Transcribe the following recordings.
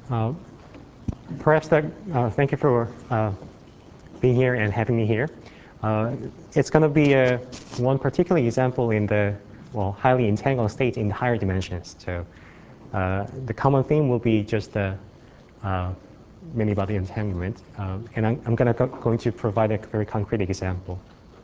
Uh, Perhaps that, thank you for being here and having me here. It's going to be one particular example in the, well, highly entangled state in higher dimensions. So the common theme will be just the many-body entanglement. And I'm going to provide a very concrete example.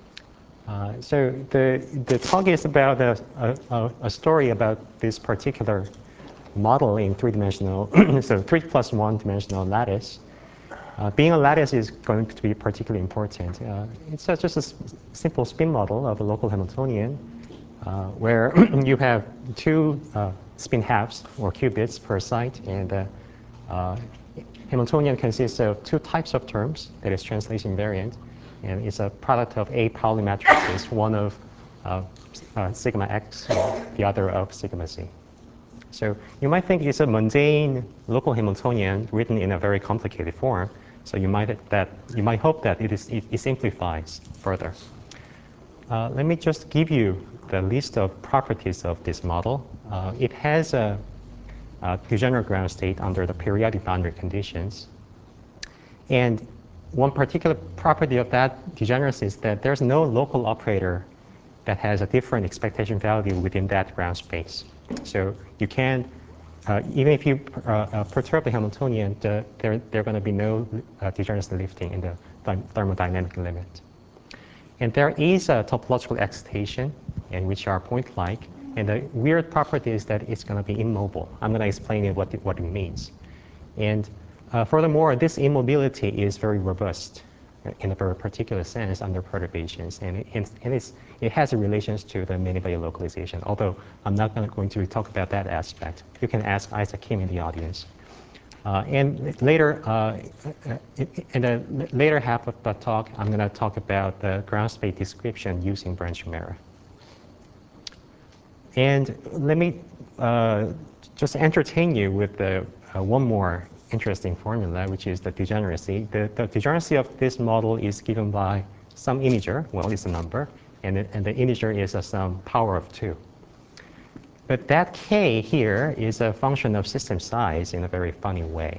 So the talk is about a story about this particular model in three-dimensional, so 3+1 dimensional lattice. Being a lattice is going to be particularly important. It's just a simple spin model of a local Hamiltonian where you have two spin halves or qubits per site, and Hamiltonian consists of two types of terms, that is translation invariant, and it's a product of A Pauli matrices, one of sigma x, the other of sigma z. So you might think it's a mundane local Hamiltonian written in a very complicated form. So you might hope that it simplifies further. Let me just give you the list of properties of this model. It has a degenerate ground state under the periodic boundary conditions. And one particular property of that degeneracy is that there's no local operator that has a different expectation value within that ground space. So you can, even if you perturb the Hamiltonian, there are going to be no degeneracy lifting in the thermodynamic limit. And there is a topological excitation, and which are point-like. And the weird property is that it's going to be immobile. I'm going to explain what it means. And furthermore, this immobility is very robust in a very particular sense under perturbations. And it has a relations to the many-body localization, although I'm not going to talk about that aspect. You can ask Isaac Kim in the audience. And later, in the later half of the talk, I'm going to talk about the ground space description using Branch-Mera. And let me just entertain you with one more interesting formula, which is the degeneracy. The degeneracy of this model is given by some integer. Well, it's a number. And the integer is some power of 2. But that k here is a function of system size in a very funny way.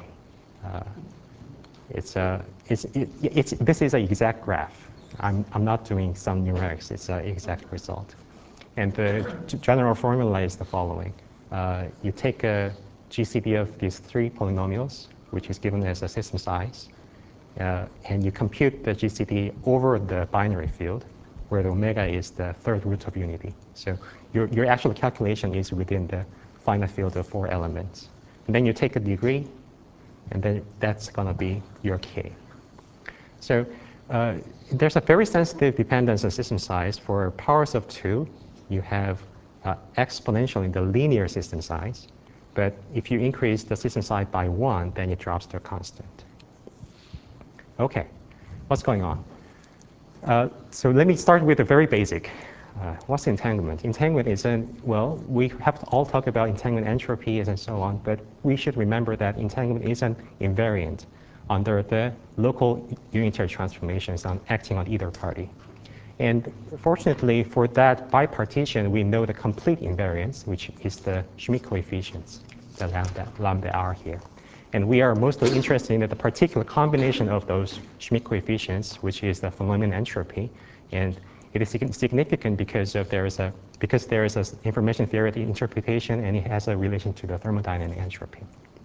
This is an exact graph. I'm not doing some numerics. It's an exact result. And the general formula is the following. You take a GCD of these three polynomials, which is given as a system size, and you compute the GCD over the binary field, where the omega is the third root of unity. So your actual calculation is within the finite field of 4 elements. And then you take a degree, and then that's going to be your k. So there's a very sensitive dependence on system size. For powers of 2, you have exponentially the linear system size. But if you increase the system size by 1, then it drops to a constant. OK, what's going on? So let me start with the very basic. What's entanglement? Entanglement is well, we have to all talk about entanglement entropies and so on, but we should remember that entanglement is an invariant under the local unitary transformations acting on either party. And fortunately, for that bipartition, we know the complete invariance, which is the Schmidt coefficients, the lambda r here. And we are mostly interested in the particular combination of those Schmidt coefficients, which is the phenomenon entropy. And it is significant because there is an information theoretic interpretation, and it has a relation to the thermodynamic entropy.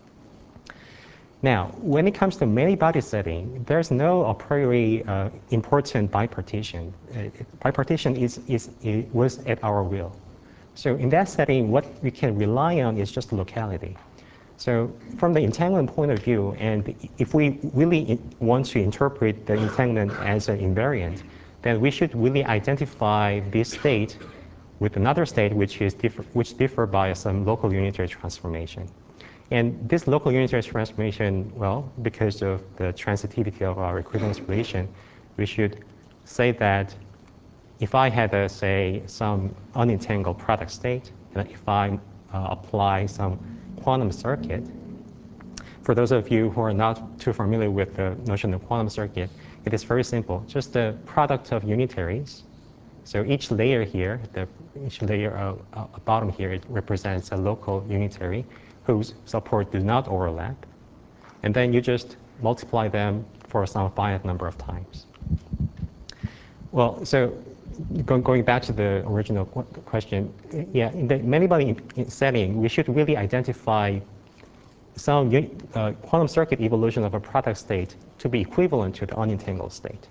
Now, when it comes to many-body setting, there's no a priori important bipartition. Bipartition was at our will. So in that setting, what we can rely on is just locality. So from the entanglement point of view, and if we really want to interpret the entanglement as an invariant, then we should really identify this state with another state which differ by some local unitary transformation. And this local unitary transformation, well, because of the transitivity of our equivalence relation, we should say that if I had, say, some unentangled product state, and if I apply some quantum circuit, for those of you who are not too familiar with the notion of quantum circuit, it is very simple. Just the product of unitaries. So each layer here, each layer bottom here, it represents a local unitary whose support do not overlap. And then you just multiply them for some finite number of times. Well, so going back to the original question, yeah, in the many-body setting, we should really identify some quantum circuit evolution of a product state to be equivalent to the unentangled state.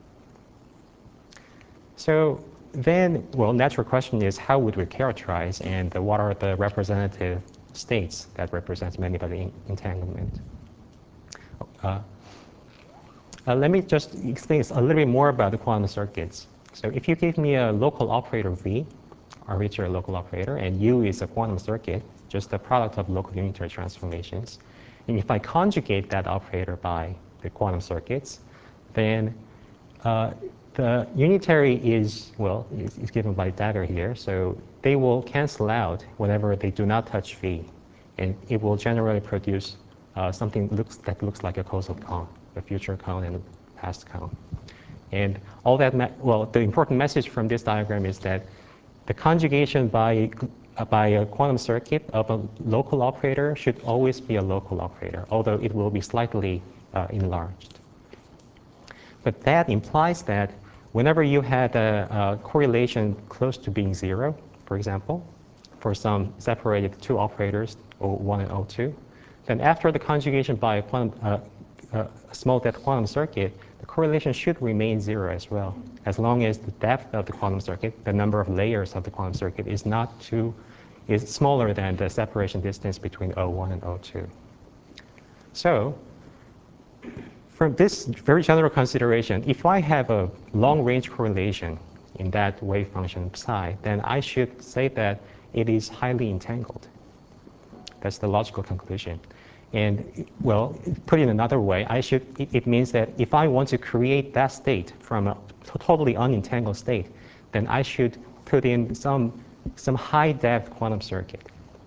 So then, well, natural question is, how would we characterize, and what are the representative states that represent many-body entanglement? Let me just explain a little bit more about the quantum circuits. So if you give me a local operator V, arbitrary local operator, and U is a quantum circuit, just the product of local unitary transformations, and if I conjugate that operator by the quantum circuits, then the unitary is given by dagger here, so they will cancel out whenever they do not touch V, and it will generally produce something that looks like a causal cone, a future cone and a past cone. And all that, the important message from this diagram is that the conjugation by a quantum circuit of a local operator should always be a local operator, although it will be slightly enlarged. But that implies that whenever you had a correlation close to being zero, for example, for some separated two operators, O1 and O2, then after the conjugation by a small depth quantum circuit, the correlation should remain zero as well, as long as the depth of the quantum circuit, the number of layers of the quantum circuit, is smaller than the separation distance between O1 and O2. So from this very general consideration, if I have a long-range correlation in that wave function psi, then I should say that it is highly entangled. That's the logical conclusion. And, well, put it another way, it means that if I want to create that state from a totally unentangled state, then I should put in some high-depth quantum circuit.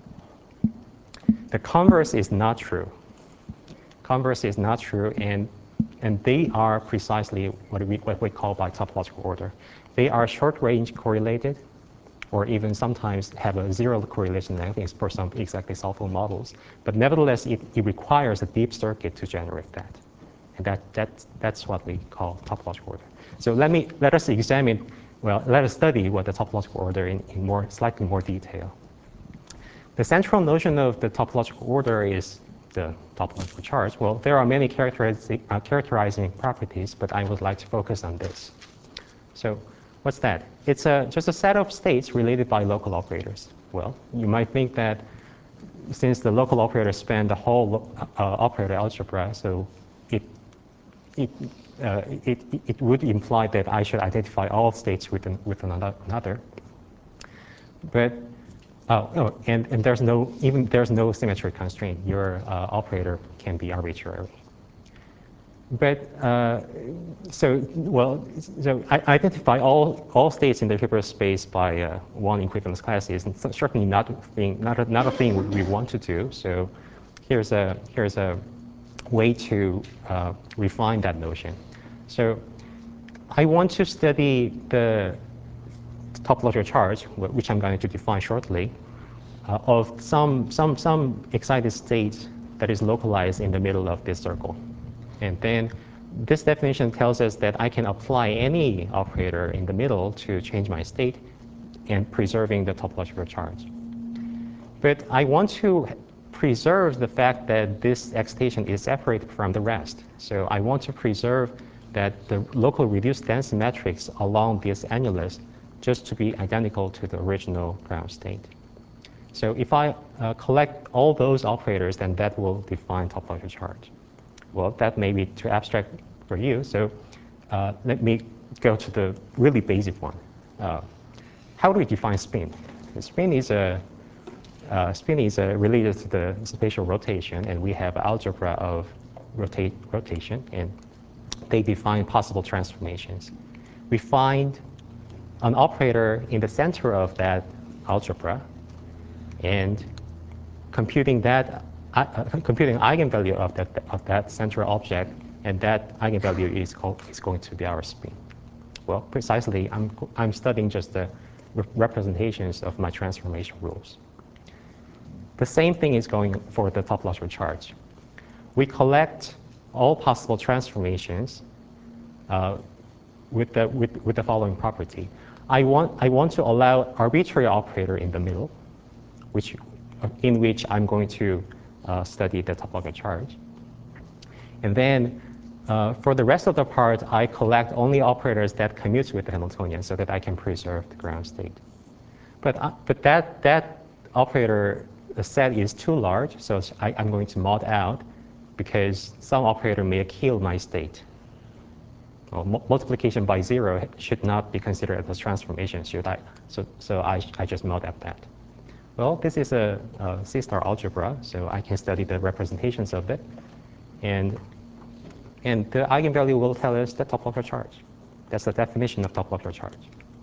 The converse is not true. Converse is not true, and they are precisely what we call by topological order. They are short-range correlated, or even sometimes have a zero correlation length for some exactly solvable models. But nevertheless, it requires a deep circuit to generate that. And that's what we call topological order. So let us study what the topological order in slightly more detail. The central notion of the topological order is the topological charge. Well, there are many characterizing properties, but I would like to focus on this. So what's that? It's just a set of states related by local operators. Well, you might think that since the local operators span the whole operator algebra, so it would imply that I should identify all states with another. But and there's no symmetry constraint. Your operator can be arbitrary. But so I identify all states in the Hilbert space by one equivalence class is certainly not a thing we want to do. So here's a way to refine that notion. So I want to study the topological charge, which I'm going to define shortly, of some excited state that is localized in the middle of this circle. And then this definition tells us that I can apply any operator in the middle to change my state and preserving the topological charge. But I want to preserve the fact that this excitation is separated from the rest. So I want to preserve that the local reduced density metrics along this annulus just to be identical to the original ground state. So if I collect all those operators, then that will define topological charge. Well, that may be too abstract for you, so let me go to the really basic one. How do we define spin? Spin is related to the spatial rotation, and we have algebra of rotation, and they define possible transformations. We find an operator in the center of that algebra, and computing eigenvalue of that central object, and that eigenvalue is going to be our spin. Well, precisely, I'm studying just the representations of my transformation rules. The same thing is going for the topological charge. we collect all possible transformations with the following property. I want to allow arbitrary operator in the middle, in which I'm going to study the topological charge. And then for the rest of the part, I collect only operators that commute with the Hamiltonian so that I can preserve the ground state. But that operator set is too large, so I'm going to mod out because some operator may kill my state. Well, multiplication by 0 should not be considered as transformation, should I? So I just mod out that. Well, this is a C-star algebra, so I can study the representations of it. And the eigenvalue will tell us the topological charge. That's the definition of topological charge.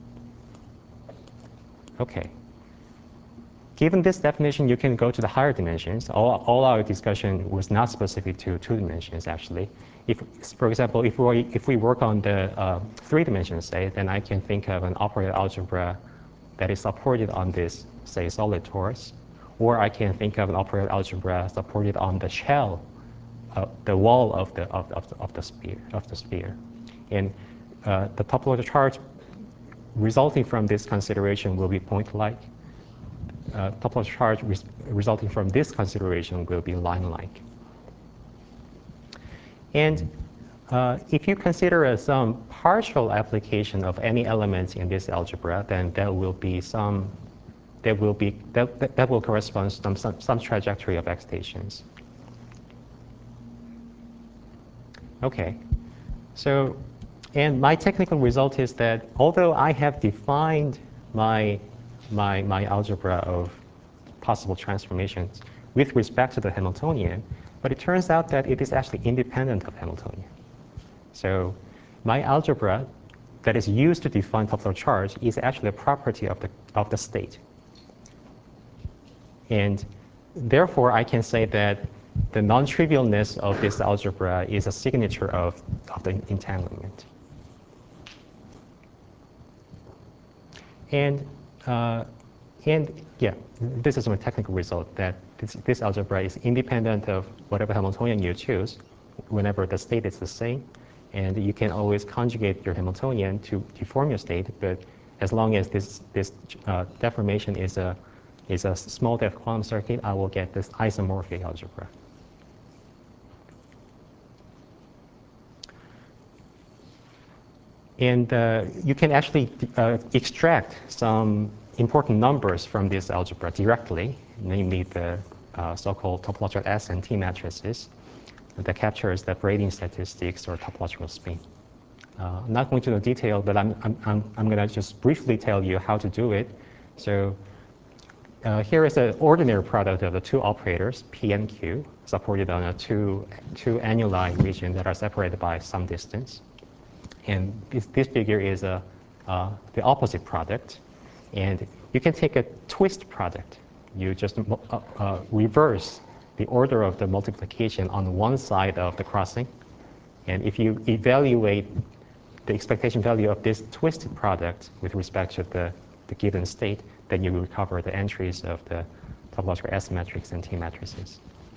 Okay. Given this definition, you can go to the higher dimensions. All our discussion was not specific to 2 dimensions, actually. For example, if we work on the 3 dimensions, say, then I can think of an operator algebra that is supported on this, say, solid torus. Or I can think of an operator algebra supported on the shell, the wall of the sphere. And the topological charge resulting from this consideration will be point-like. Topological charge resulting from this consideration will be line-like. And if you consider some partial application of any elements in this algebra, then that will correspond to some trajectory of excitations. Okay, so, and my technical result is that although I have defined my algebra of possible transformations with respect to the Hamiltonian, but it turns out that it is actually independent of Hamiltonian. So my algebra that is used to define topological charge is actually a property of the state. And therefore, I can say that the non-trivialness of this algebra is a signature of the entanglement. And yeah, this is my technical result, that this algebra is independent of whatever Hamiltonian you choose, whenever the state is the same. And you can always conjugate your Hamiltonian to deform your state, but as long as this deformation is a small depth quantum circuit, I will get this isomorphic algebra. And you can actually extract some important numbers from this algebra directly, namely the so-called topological S and T matrices that captures the braiding statistics or topological spin. I'm not going into the detail, but I'm going to just briefly tell you how to do it. So here is an ordinary product of the 2 operators, P and Q, supported on a two annuli region that are separated by some distance. And this figure is the opposite product. And you can take a twist product. You just reverse the order of the multiplication on one side of the crossing. And if you evaluate the expectation value of this twisted product with respect to the given state, then you will recover the entries of the topological S matrix and T matrices.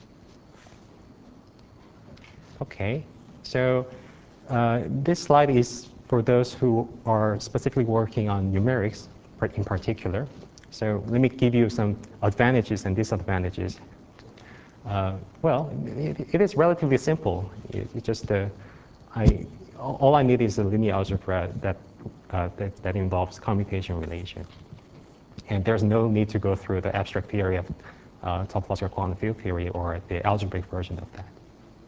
Okay, so this slide is for those who are specifically working on numerics in particular. So let me give you some advantages and disadvantages. Well, it is relatively simple. It's just all I need is a linear algebra that involves commutation relation. And there's no need to go through the abstract theory of topological quantum field theory or the algebraic version of that.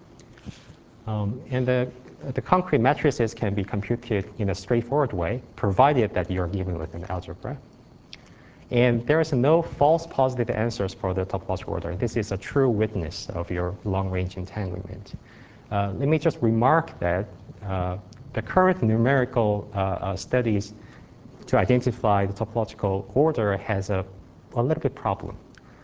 And the concrete matrices can be computed in a straightforward way, provided that you're given with an algebra. And there is no false positive answers for the topological order. This is a true witness of your long-range entanglement. Let me just remark that the current numerical studies to identify the topological order has a little bit problem.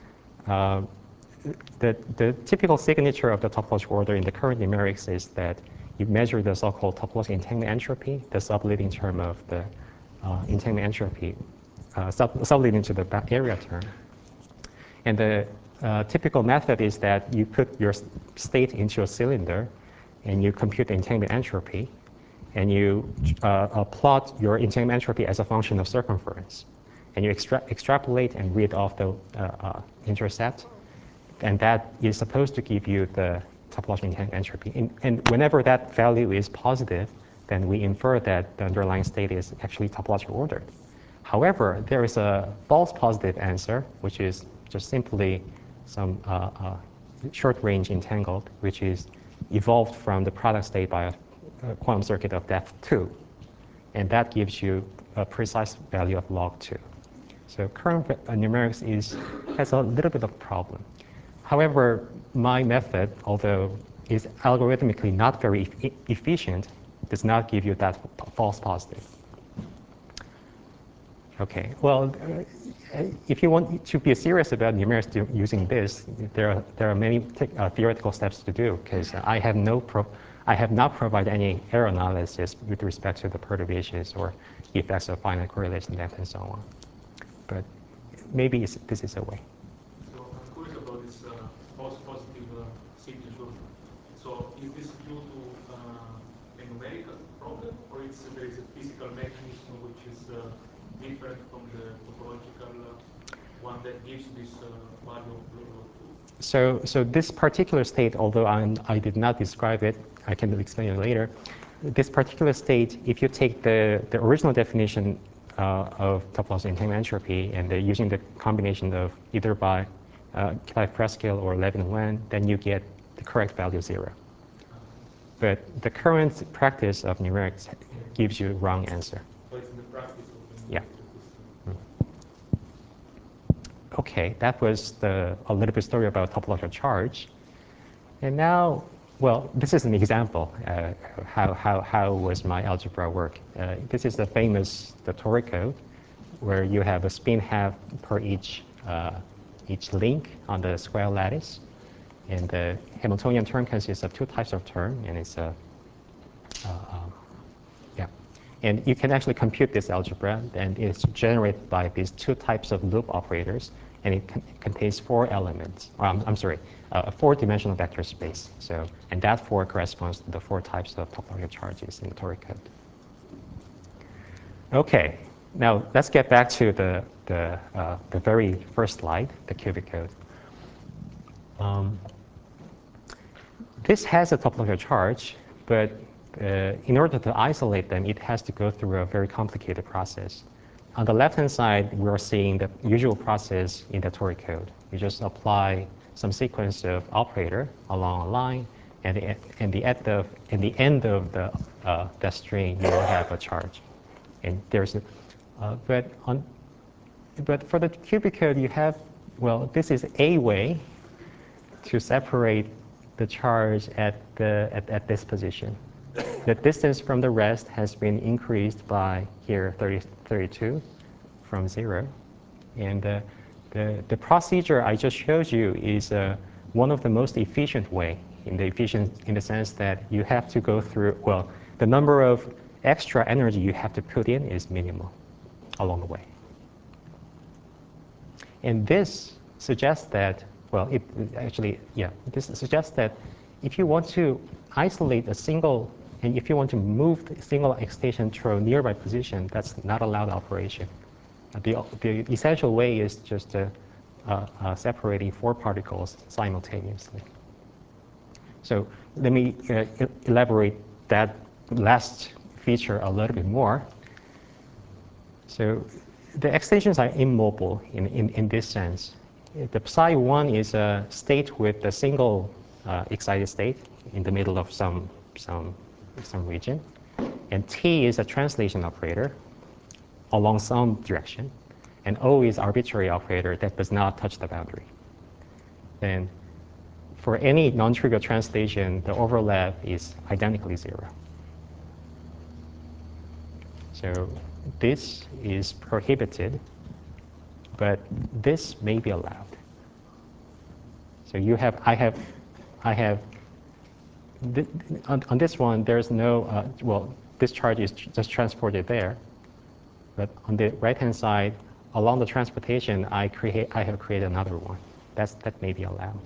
The typical signature of the topological order in the current numerics is that you measure the so-called topological entanglement entropy, the subleading term of the entanglement entropy, subleading to the area term. And typical method is that you put your state into a cylinder and you compute the entanglement entropy, and you plot your entanglement entropy as a function of circumference. And you extrapolate and read off the intercept, and that is supposed to give you the topological entanglement entropy. And whenever that value is positive, then we infer that the underlying state is actually topologically ordered. However, there is a false positive answer, which is just simply some short-range entangled, which is evolved from the product state by a quantum circuit of depth 2. And that gives you a precise value of log 2. So current numerics has a little bit of problem. However, my method, although is algorithmically not very efficient, does not give you that false positive. Okay, well, if you want to be serious about numerics using this, there are many theoretical steps to do, because I have not provided any error analysis with respect to the perturbations or effects of finite correlation length and so on. But maybe this is a way. So I'm curious about this false positive signature. So is this due to a numerical problem, or there is a physical mechanism which is different from the topological one that gives this value of log 2? So this particular state, although I did not describe it, I can explain it later. This particular state, if you take the original definition of topological entanglement entropy and using the combination of either by Clive-Presskill or Levin-Wen, then you get the correct value 0. But the current practice of numerics gives you the wrong answer. So it's in the practice of the Yeah. Okay, that was a little bit story about topological charge. And now, well, this is an example how was my algebra work. This is the famous toric code, where you have a spin half per each link on the square lattice. And the Hamiltonian term consists of 2 types of term, and it's yeah. And you can actually compute this algebra, and it's generated by these 2 types of loop operators, and it contains 4 elements. I'm sorry, a 4-dimensional vector space. So, and that 4 corresponds to the 4 types of topological charges in the toric code. Okay, now let's get back to the very first slide, the cubic code. This has a topological charge, but in order to isolate them, it has to go through a very complicated process. On the left-hand side, we're seeing the usual process in the toric code. You just apply some sequence of operator along a line, and in the end of the string, you will have a charge. And there's but for the cubic code, you have, well, this is a way to separate the charge at this position. The distance from the rest has been increased by here 32 from 0. And the procedure I just showed you is one of the most efficient way in the sense that you have to go through, well, the number of extra energy you have to put in is minimal along the way. And this suggests that, well, this suggests that if you want to isolate a single, and if you want to move the single excitation to a nearby position, that's not allowed operation. The essential way is just separating 4 particles simultaneously. So let me elaborate that last feature a little bit more. So the excitations are immobile in this sense. The psi1 is a state with a single excited state in the middle of some region. And T is a translation operator along some direction. And O is arbitrary operator that does not touch the boundary. Then for any non-trivial translation, the overlap is identically 0. So this is prohibited, but this may be allowed. So on this one, there's no, well, this charge is just transported there. But on the right-hand side, along the transportation, I have created another one. That may be allowed.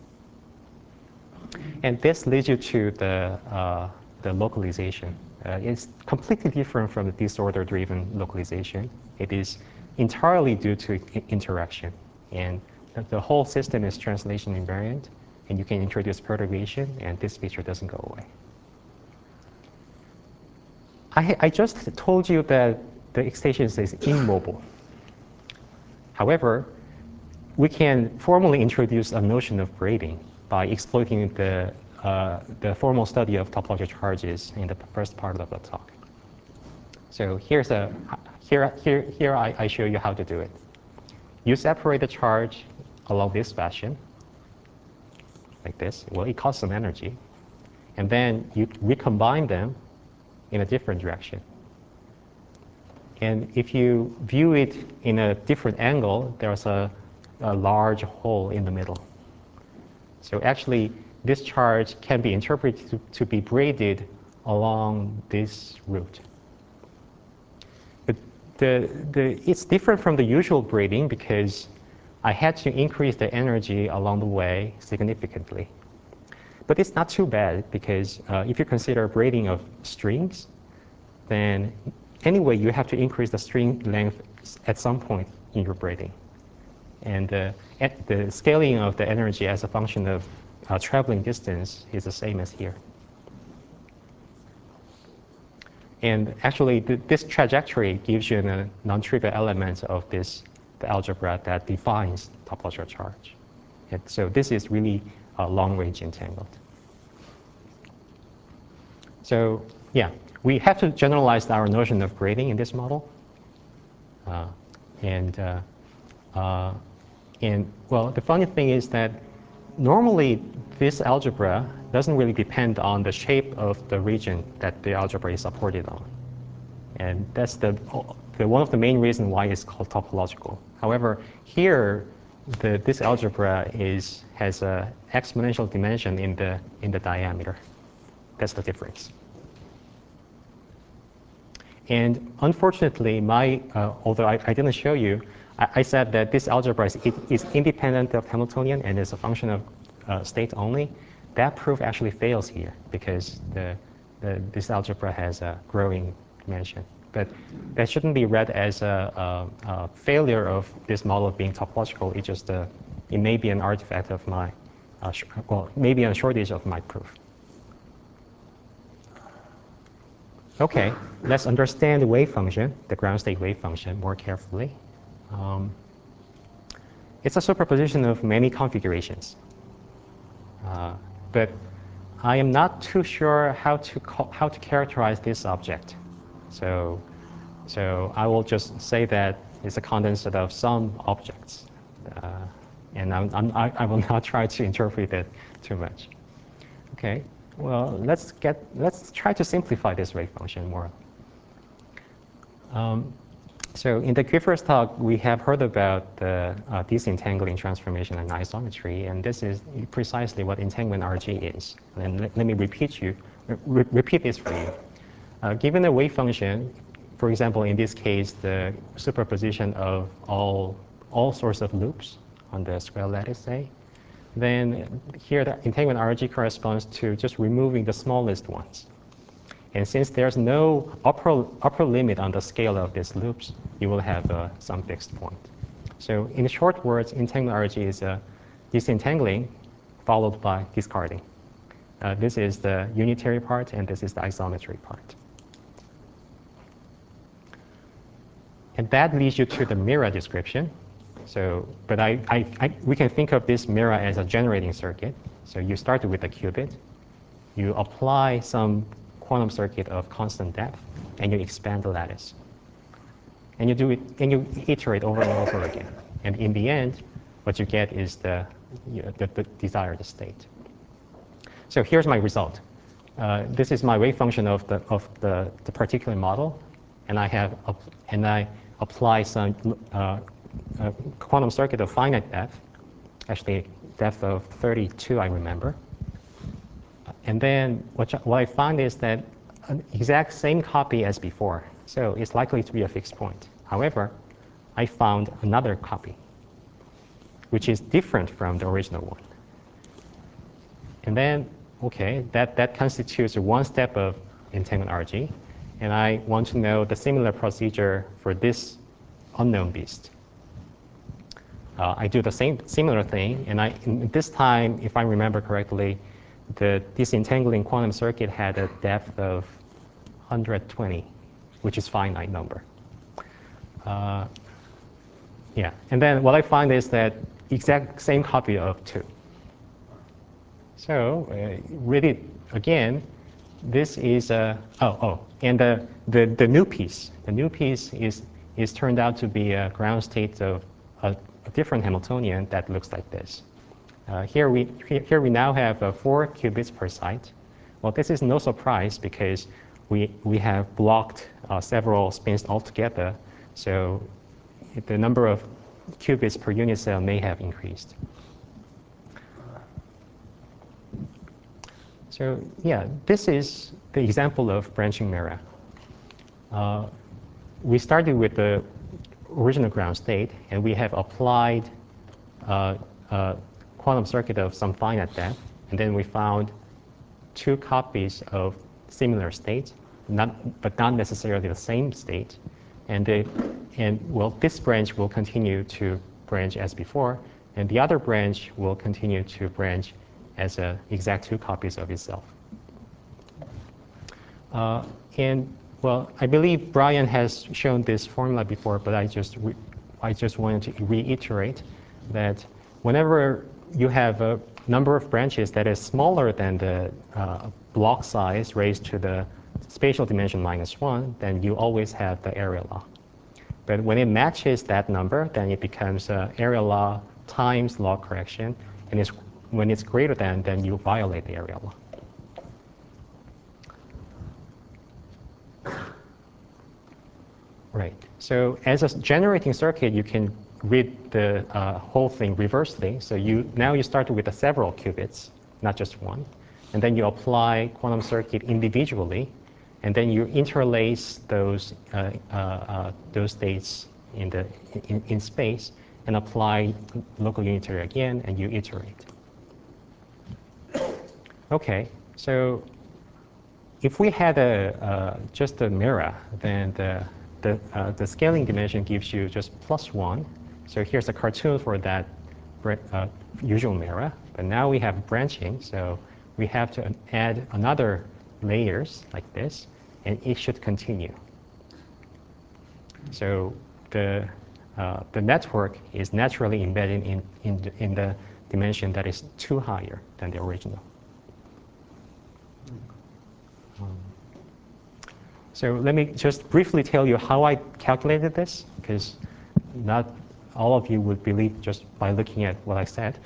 And this leads you to the localization. It's completely different from the disorder-driven localization. It is entirely due to interaction. And the whole system is translation invariant, and you can introduce perturbation, and this feature doesn't go away. I just told you that the excitation is immobile. However, we can formally introduce a notion of braiding by exploiting the formal study of topological charges in the first part of the talk. So here I show you how to do it. You separate the charge along this fashion, like this. Well, it costs some energy. And then you recombine them in a different direction. And if you view it in a different angle, there's a large hole in the middle. So actually, this charge can be interpreted to be braided along this route. But it's different from the usual braiding because I had to increase the energy along the way significantly. But it's not too bad because if you consider braiding of strings, then anyway, you have to increase the string length at some point in your braiding. And the scaling of the energy as a function of traveling distance is the same as here. And actually, this trajectory gives you a non-trivial element of the algebra that defines topological charge. And so this is really long-range entangled. So yeah, we have to generalize our notion of braiding in this model. And well, the funny thing is that normally this algebra doesn't really depend on the shape of the region that the algebra is supported on. And that's one of the main reasons why it's called topological. However, here, this algebra has an exponential dimension in the diameter. That's the difference. And unfortunately, although I didn't show you, I said that this algebra is independent of Hamiltonian and is a function of state only. That proof actually fails here because this algebra has a growing dimension. But that shouldn't be read as a failure of this model being topological. It may be an artifact of my, maybe a shortage of my proof. Okay, let's understand the wave function, the ground state wave function, more carefully. It's a superposition of many configurations. But I am not too sure how to characterize this object. So I will just say that it's a condensate of some objects. And I will not try to interpret it too much. Okay, well, let's try to simplify this wave function more. So in the Kiefer's talk, we have heard about the disentangling transformation and isometry, and this is precisely what entanglement RG is. And let me repeat this for you. Given a wave function, for example, in this case, the superposition of all sorts of loops on the square lattice, say, then here the entanglement RG corresponds to just removing the smallest ones. And since there's no upper limit on the scale of these loops, you will have some fixed point. So in short words, entanglement RG is disentangling followed by discarding. This is the unitary part, and this is the isometry part. And that leads you to the Mira description. So, but we can think of this Mira as a generating circuit. So you start with a qubit, you apply some quantum circuit of constant depth, and you expand the lattice. And you do it, and you iterate over and over again. And in the end, what you get is the desired state. So here's my result. This is my wave function of the particular model, and I apply some quantum circuit of finite depth, actually depth of 32, I remember. And then what I find is that an exact same copy as before. So it's likely to be a fixed point. However, I found another copy, which is different from the original one. And then, okay, that constitutes one step of entanglement RG. And I want to know the similar procedure for this unknown beast. I do the similar thing, and this time, if I remember correctly, the disentangling quantum circuit had a depth of 120, which is finite number. Yeah, and then what I find is that exact same copy of 2. So really, again, this is and the new piece. The new piece is turned out to be a ground state of a different Hamiltonian that looks like this. Here we now have 4 qubits per site. Well, this is no surprise because we have blocked several spins altogether. So the number of qubits per unit cell may have increased. So yeah, this is the example of branching mirror. We started with the original ground state, and we have applied a quantum circuit of some finite depth, and then we found 2 copies of similar states, but not necessarily the same state. And well, this branch will continue to branch as before, and the other branch will continue to branch as exact 2 copies of itself. And well, I believe Brian has shown this formula before, but I just wanted to reiterate that whenever you have a number of branches that is smaller than the block size raised to the spatial dimension -1, then you always have the area law. But when it matches that number, then it becomes area law times log correction, and when it's greater than, then you violate the area law. Right. So as a generating circuit, you can read the whole thing reversely. So now you start with several qubits, not just one, and then you apply quantum circuit individually, and then you interlace those states in space and apply local unitary again, and you iterate. Okay, so if we had just a mirror, then the scaling dimension gives you just +1. So here's a cartoon for that usual mirror. But now we have branching, so we have to add another layers like this, and it should continue. So the network is naturally embedded in the dimension that is 2 higher than the original. So let me just briefly tell you how I calculated this, because not all of you would believe just by looking at what I said.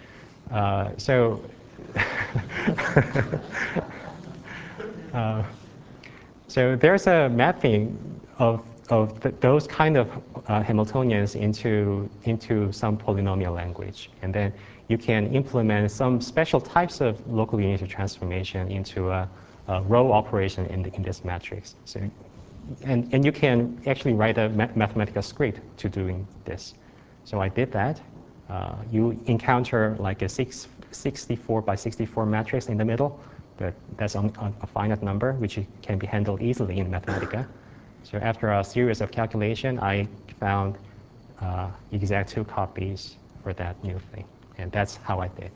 So there's a mapping of those kind of Hamiltonians into some polynomial language, and then you can implement some special types of local unitary transformation into a row operation in this matrix. So, and you can actually write a mathematical script to doing this. So I did that. You encounter like a 64 by 64 matrix in the middle, but that's on a finite number, which can be handled easily in Mathematica. So after a series of calculation, I found exact 2 copies for that new thing, and that's how I did.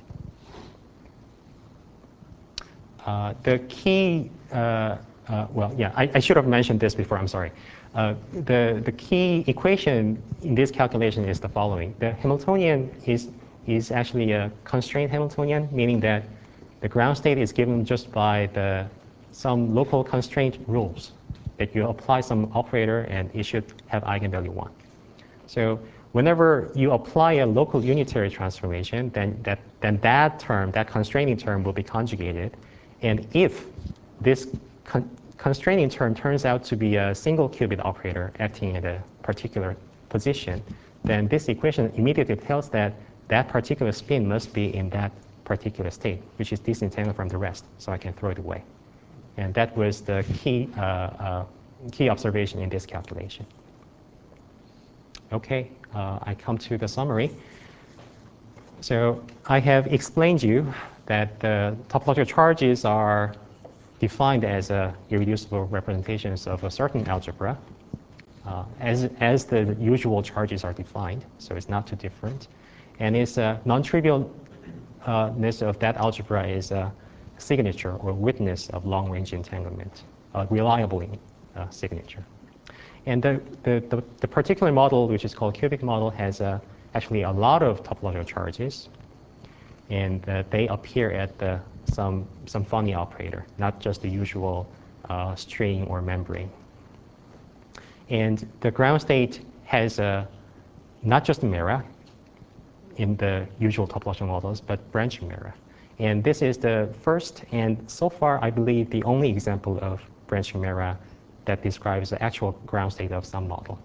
The key, well, yeah, I should have mentioned this before, I'm sorry. The key equation in this calculation is the following. The Hamiltonian is actually a constrained Hamiltonian, meaning that the ground state is given just by some local constraint rules, that you apply some operator and it should have eigenvalue 1. So whenever you apply a local unitary transformation, then that term, that constraining term will be conjugated. And if this constraining term turns out to be a single qubit operator acting at a particular position, then this equation immediately tells that that particular spin must be in that particular state, which is disentangled from the rest, so I can throw it away. And that was the key observation in this calculation. Okay, I come to the summary. So I have explained you that the topological charges are defined as irreducible representations of a certain algebra, as the usual charges are defined, so it's not too different. And its non-trivialness of that algebra is a signature or witness of long-range entanglement, a reliable signature. And the particular model, which is called cubic model, has actually a lot of topological charges, and they appear at some funny operator, not just the usual string or membrane. And the ground state has not just Mera in the usual topological models, but branching Mera. And this is the first and so far, I believe, the only example of branching Mera that describes the actual ground state of some model.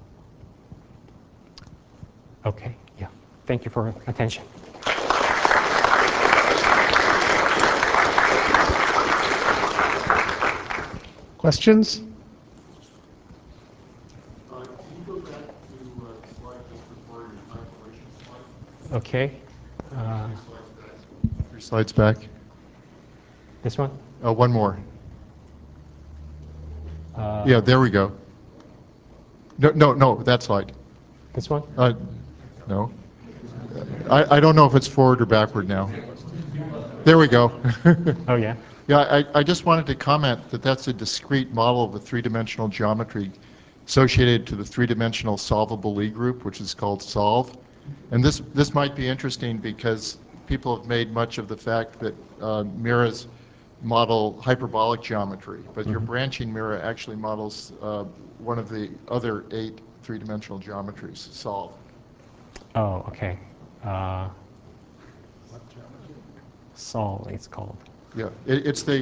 Okay, yeah. Thank you for attention. Questions? Can you go back to the slide just before your calculation slide? Okay. Your slides back. This one? Oh, one more. Yeah, there we go. No, that slide. This one? No. I don't know if it's forward or backward now. There we go. Oh, yeah. Yeah, I just wanted to comment that that's a discrete model of a three-dimensional geometry associated to the three-dimensional solvable Lie group, which is called solve. And this might be interesting because people have made much of the fact that Mira's model hyperbolic geometry, but your branching Mira actually models one of the other 8 three-dimensional geometries, solve. Oh, okay. Solve, it's called. Yeah, it's the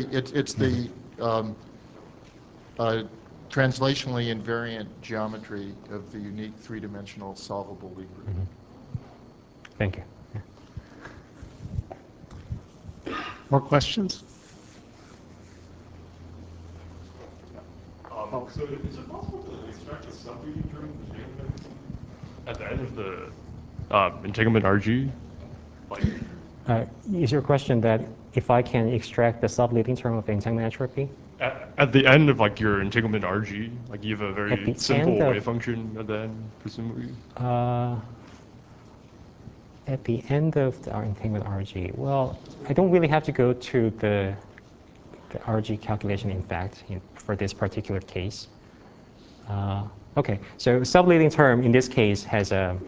translationally invariant geometry of the unique three-dimensional solvable Lie group. Thank you. More questions? So is it possible to extract the subleading term of entanglement at the end of the entanglement RG? Is your question that if I can extract the subleading term of entanglement entropy? At the end of like your entanglement RG, like you have a very simple of, wave function at the end, presumably. At the end of our entanglement RG, well, I don't really have to go to the RG calculation, in fact, for this particular case. Okay, so subleading term in this case has a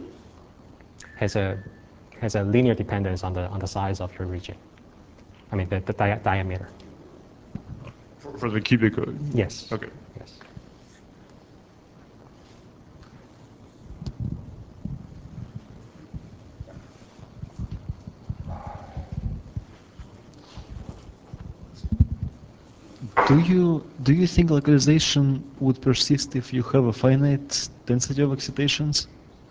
linear dependence on the size of your region. I mean the diameter. For the cubic code. Yes. Okay. Yes. Do you think localization would persist if you have a finite density of excitations?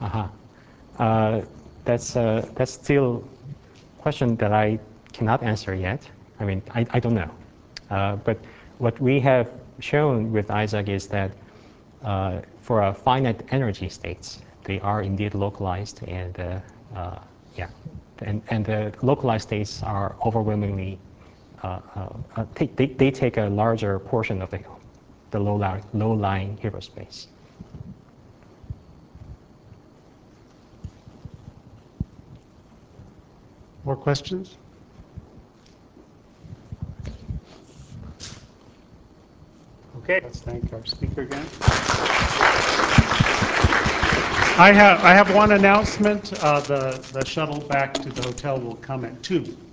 That's still a question that I cannot answer yet. I mean, I don't know. But what we have shown with Isaac is that for a finite energy states, they are indeed localized, and the localized states are overwhelmingly they take a larger portion of the low-lying Hilbert space. More questions? Okay, let's thank our speaker again. I have one announcement. The shuttle back to the hotel will come at 2.